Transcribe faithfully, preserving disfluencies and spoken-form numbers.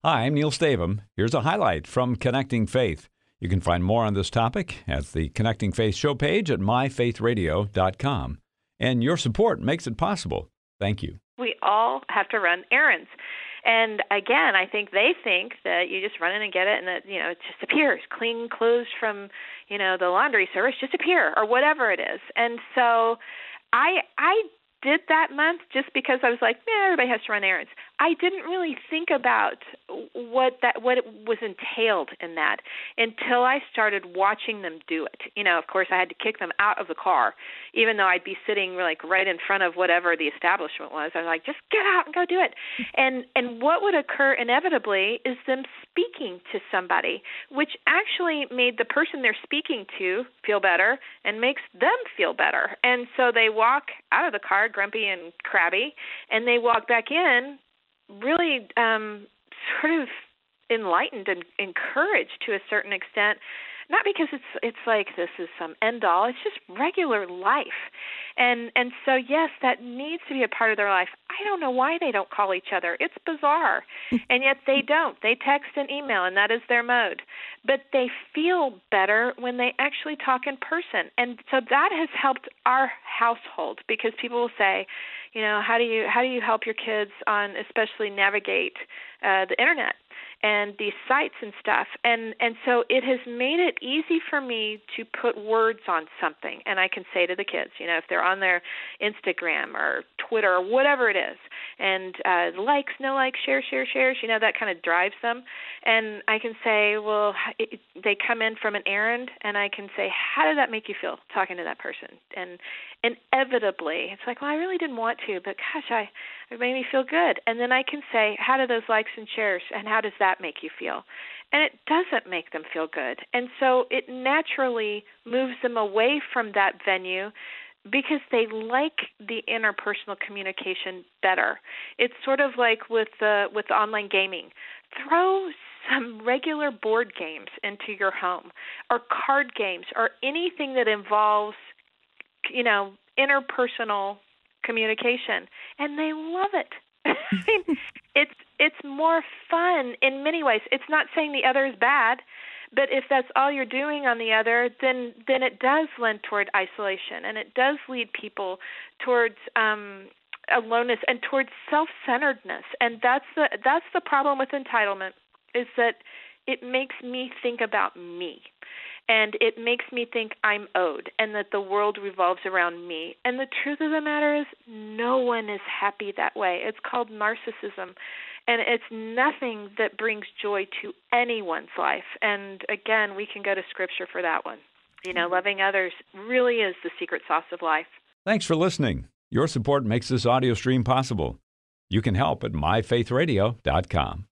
Hi, I'm Neil Stavum. Here's a highlight from Connecting Faith. You can find more on this topic at the Connecting Faith show page at my faith radio dot com. And your support makes it possible. Thank you. We all have to run errands. And again, I think they think that you just run in and get it and that, you know, it just appears. Clean clothes from, you know, the laundry service just appear or whatever it is. And so I I did that month just because I was like, yeah, everybody has to run errands. I didn't really think about what that what it was entailed in that until I started watching them do it. You know, of course, I had to kick them out of the car, even though I'd be sitting like right in front of whatever the establishment was. I was like, just get out and go do it. And and what would occur inevitably is them speaking to somebody, which actually made the person they're speaking to feel better and makes them feel better. And so they walk out of the car grumpy and crabby, and they walk back in really um, sort of enlightened and encouraged to a certain extent, not because it's it's like this is some end all. It's just regular life, and and so yes, that needs to be a part of their life. I don't know why they don't call each other. It's bizarre, and yet they don't. They text and email, and that is their mode. But they feel better when they actually talk in person, and so that has helped our household because people will say, you know, how do you how do you help your kids on especially navigate uh, the internet and these sites and stuff. And and so it has made it easy for me to put words on something. And I can say to the kids, you know, if they're on their Instagram or Twitter or whatever it is, and uh, likes, no likes, share, share, shares, you know, that kind of drives them. And I can say, well, it, they come in from an errand, and I can say, how did that make you feel talking to that person? And inevitably, it's like, well, I really didn't want to, but gosh, I it made me feel good. And then I can say, how do those likes and shares, and how does that make you feel? And it doesn't make them feel good. And so it naturally moves them away from that venue because they like the interpersonal communication better. It's sort of like with uh, with online gaming. Throw some regular board games into your home, or card games, or anything that involves, you know, interpersonal communication, and they love it. I mean, it's it's more fun in many ways. It's not saying the other is bad, but if that's all you're doing on the other, then then it does lend toward isolation, and it does lead people towards um, aloneness and towards self-centeredness. And that's the that's the problem with entitlement, is that it makes me think about me. And it makes me think I'm owed and that the world revolves around me. And the truth of the matter is no one is happy that way. It's called narcissism. And it's nothing that brings joy to anyone's life. And again, we can go to Scripture for that one. You know, loving others really is the secret sauce of life. Thanks for listening. Your support makes this audio stream possible. You can help at my faith radio dot com.